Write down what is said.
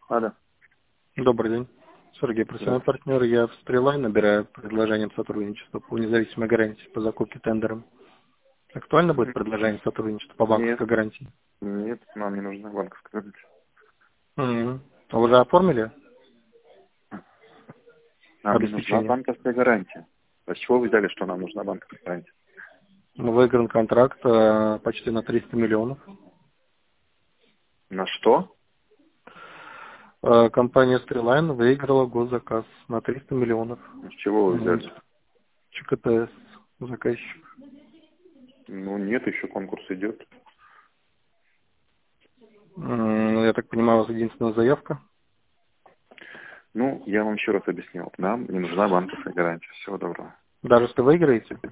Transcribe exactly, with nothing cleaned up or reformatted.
Алло. Добрый день. Сергей, профессиональный партнер. Я в Стрелай набираю предложение сотрудничества по независимой гарантии по закупке тендером. Актуально будет предложение сотрудничества по Нет, банковской гарантии? нет, нам не нужна банковская гарантия. М. А вы уже оформили Нам не нужна обеспечение? банковская гарантия. А с чего вы взяли, что нам нужна банковская гарантия? Выигран контракт э, почти на триста миллионов. На что? Э, компания Стрелайн выиграла госзаказ на триста миллионов. С чего вы М. взяли? ЧКТС заказчик. Ну, нет, еще конкурс идет. М, Я так понимаю, у вас единственная заявка? Ну, я вам еще раз объяснил. Нам не нужна банковская гарантия. Всего доброго. Даже если выиграете?